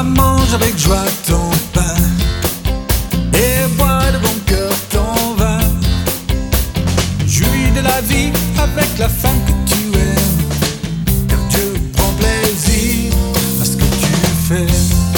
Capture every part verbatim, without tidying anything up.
Va manger avec joie ton pain et bois de bon cœur ton vin. Jouis de la vie avec la femme que tu aimes, car Dieu prend plaisir à ce que tu fais.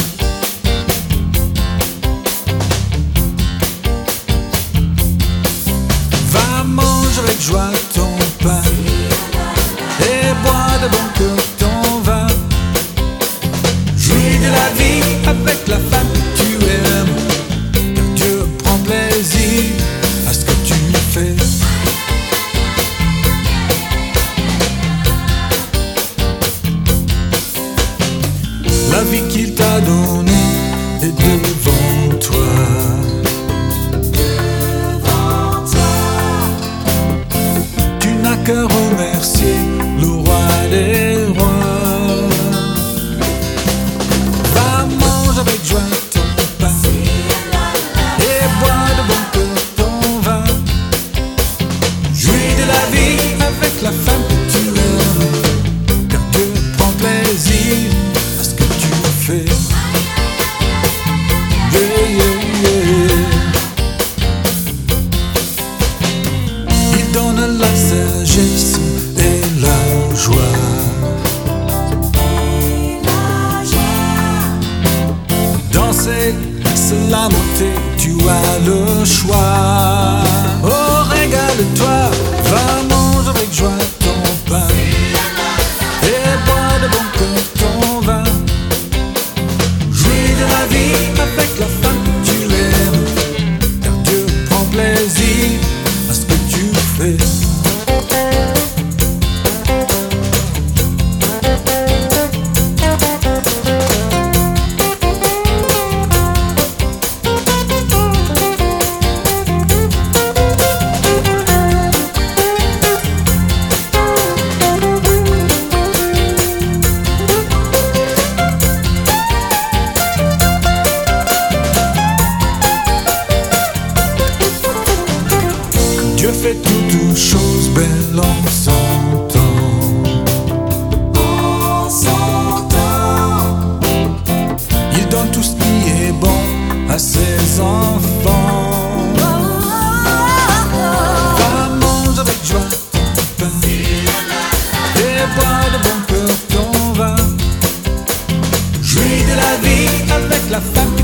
Va manger avec joie ton pain et bois de bon cœur ton vin. Jouis de la vie avec la femme que tu aimes, car Dieu prend plaisir à ce que tu fais. La vie qu'il t'a donnée est devant toi. Devant toi. Tu n'as qu'à remercier le roi des rois. Va manger avec joie ton pain et bois de bon cœur ton vin. Jouis de la vie avec la femme que tu aimes, car Dieu prend plaisir à ce que tu fais. Yeah, yeah, yeah. Il donne la sagesse et la joie. Danser, c'est la montée, tu as le choix. Oh, régale-toi, va manger avec joie ton pain et bois de bon cœur ton vin. Jouis de la vie avec la femme que tu aimes, car Dieu prend plaisir à ce que tu fais. Dieu fait toutes choses belles en son temps. En son temps. Il donne tout ce qui est bon à ses enfants. Va manger avec joie ton pain et bois de bon cœur ton vin. Jouis de la vie avec la femme